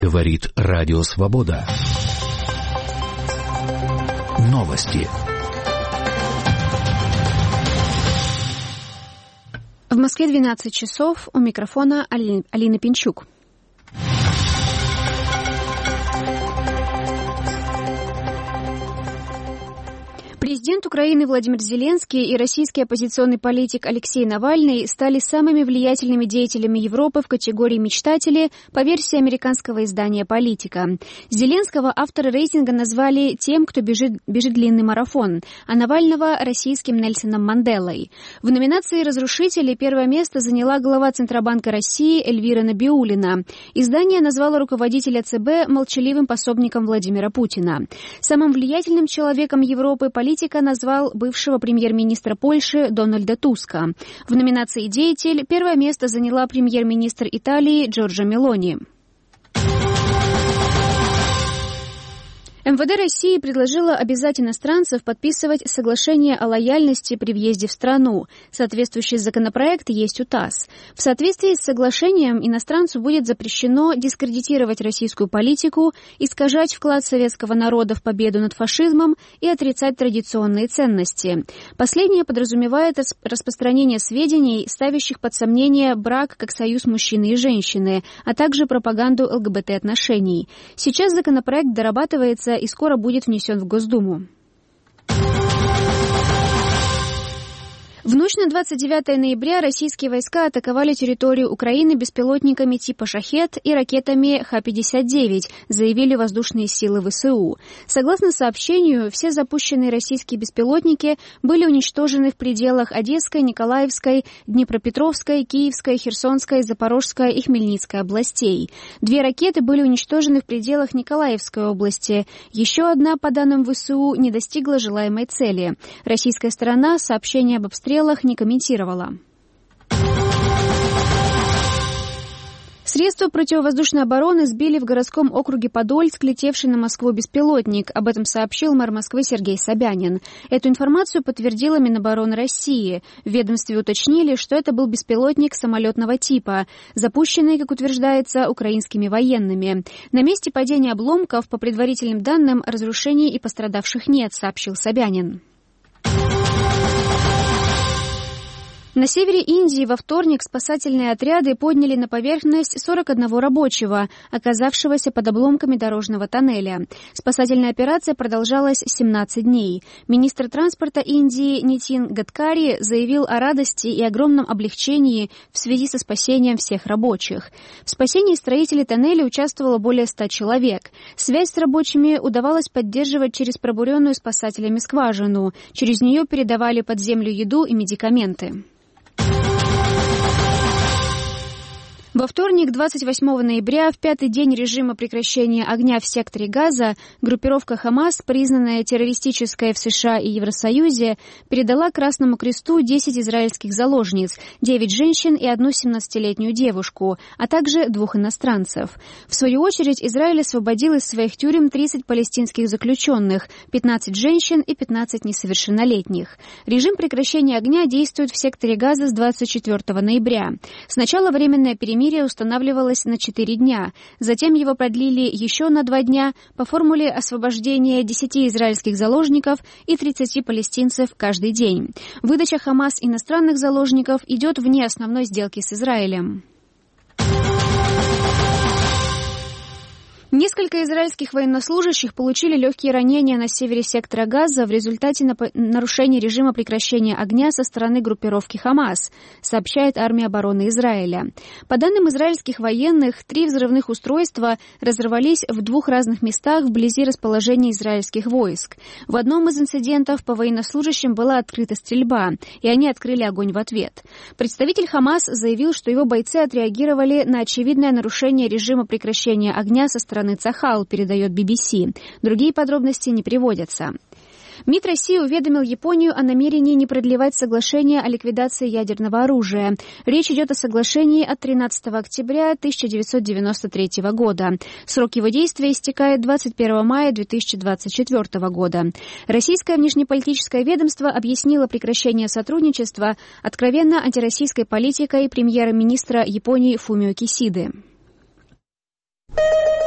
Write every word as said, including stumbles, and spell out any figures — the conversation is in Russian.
Говорит Радио Свобода. Новости. В Москве двенадцать часов. У микрофона Али... Алина Пинчук. Президент Украины Владимир Зеленский и российский оппозиционный политик Алексей Навальный стали самыми влиятельными деятелями Европы в категории «мечтатели» по версии американского издания «Политика». Зеленского авторы рейтинга назвали тем, кто бежит, бежит длинный марафон, а Навального – российским Нельсоном Манделой. В номинации «Разрушители» первое место заняла глава Центробанка России Эльвира Набиуллина. Издание назвало руководителя ЦБ молчаливым пособником Владимира Путина. Самым влиятельным человеком Европы политика назвал бывшего премьер-министра Польши Дональда Туска. В номинации «Деятель» первое место заняла премьер-министр Италии Джорджа Мелони. эм вэ дэ России предложило обязать иностранцев подписывать соглашение о лояльности при въезде в страну. Соответствующий законопроект есть у ТАСС. В соответствии с соглашением иностранцу будет запрещено дискредитировать российскую политику, искажать вклад советского народа в победу над фашизмом и отрицать традиционные ценности. Последнее подразумевает распространение сведений, ставящих под сомнение брак как союз мужчины и женщины, а также пропаганду эл гэ бэ тэ-отношений. Сейчас законопроект дорабатывается и скоро будет внесен в Госдуму. В ночь на двадцать девятое ноября российские войска атаковали территорию Украины беспилотниками типа «Шахед» и ракетами ха пятьдесят девять, заявили воздушные силы вэ эс у. Согласно сообщению, все запущенные российские беспилотники были уничтожены в пределах Одесской, Николаевской, Днепропетровской, Киевской, Херсонской, Запорожской и Хмельницкой областей. Две ракеты были уничтожены в пределах Николаевской области. Еще одна, по данным вэ эс у, не достигла желаемой цели. Российская сторона сообщение об обстрелах не комментировала. Средства противовоздушной обороны сбили в городском округе Подольск летевший на Москву беспилотник. Об этом сообщил мэр Москвы Сергей Собянин. Эту информацию подтвердила Минобороны России. В ведомстве уточнили, что это был беспилотник самолетного типа, запущенный, как утверждается, украинскими военными. На месте падения обломков, по предварительным данным, разрушений и пострадавших нет, сообщил Собянин. На севере Индии во вторник спасательные отряды подняли на поверхность сорок одного рабочего, оказавшегося под обломками дорожного тоннеля. Спасательная операция продолжалась семнадцать дней. Министр транспорта Индии Нитин Гадкари заявил о радости и огромном облегчении в связи со спасением всех рабочих. В спасении строителей тоннеля участвовало более ста человек. Связь с рабочими удавалось поддерживать через пробуренную спасателями скважину. Через нее передавали под землю еду и медикаменты. Во вторник, двадцать восьмого ноября, в пятый день режима прекращения огня в секторе Газа, группировка «Хамас», признанная террористической в США и Евросоюзе, передала Красному Кресту десять израильских заложниц, девять женщин и одну семнадцатилетнюю девушку, а также двух иностранцев. В свою очередь, Израиль освободил из своих тюрем тридцать палестинских заключенных, пятнадцать женщин и пятнадцать несовершеннолетних. Режим прекращения огня действует в секторе Газа с двадцать четвёртого ноября. Сначала временное перемирие устанавливалось на четыре дня. Затем его продлили еще на два дня по формуле освобождения десяти израильских заложников и тридцати палестинцев каждый день. Выдача Хамас иностранных заложников идет вне основной сделки с Израилем. Несколько израильских военнослужащих получили легкие ранения на севере сектора Газа в результате нарушения режима прекращения огня со стороны группировки «Хамас», сообщает армия обороны Израиля. По данным израильских военных, три взрывных устройства разорвались в двух разных местах вблизи расположения израильских войск. В одном из инцидентов по военнослужащим была открыта стрельба, и они открыли огонь в ответ. Представитель «Хамас» заявил, что его бойцы отреагировали на очевидное нарушение режима прекращения огня со стороны Цахал, передает би би си. Другие подробности не приводятся. МИД России уведомил Японию о намерении не продлевать соглашение о ликвидации ядерного оружия. Речь идет о соглашении от тринадцатого октября тысяча девятьсот девяносто третьего года. Срок его действия истекает двадцать первого мая две тысячи двадцать четвёртого года. Российское внешнеполитическое ведомство объяснило прекращение сотрудничества откровенно антироссийской политикой премьер-министра Японии Фумио Кисиды.